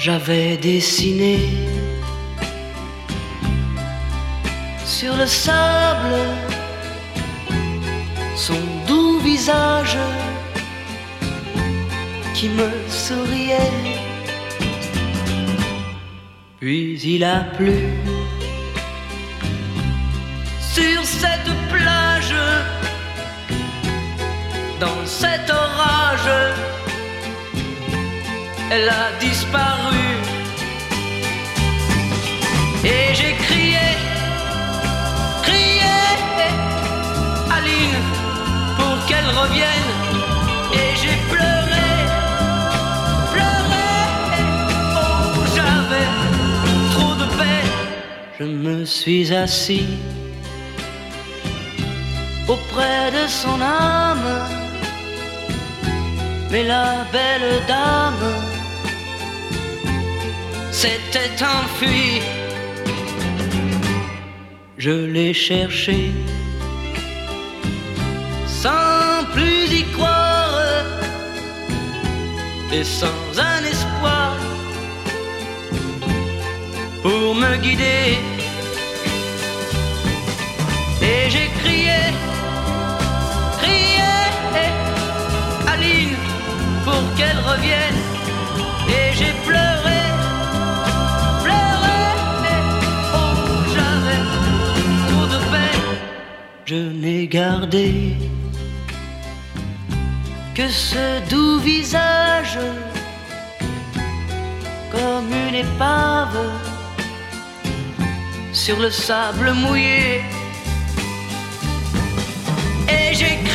j'avais dessiné sur le sable son doux visage qui me souriait. Puis il a plu sur cette plage, dans cet orage, elle a disparu. Et j'ai crié, crié, Aline, pour qu'elle revienne. Et j'ai pleuré, pleuré, oh j'avais trop de peine. Je me suis assis auprès de son âme, mais la belle dame s'était enfuie. Je l'ai cherchée sans plus y croire et sans un espoir pour me guider. Et j'ai crié, crié, Aline, pour qu'elle revienne. Et j'ai pleuré, pleuré, oh j'avais trop de peine. Je n'ai gardé que ce doux visage comme une épave sur le sable mouillé. Et j'ai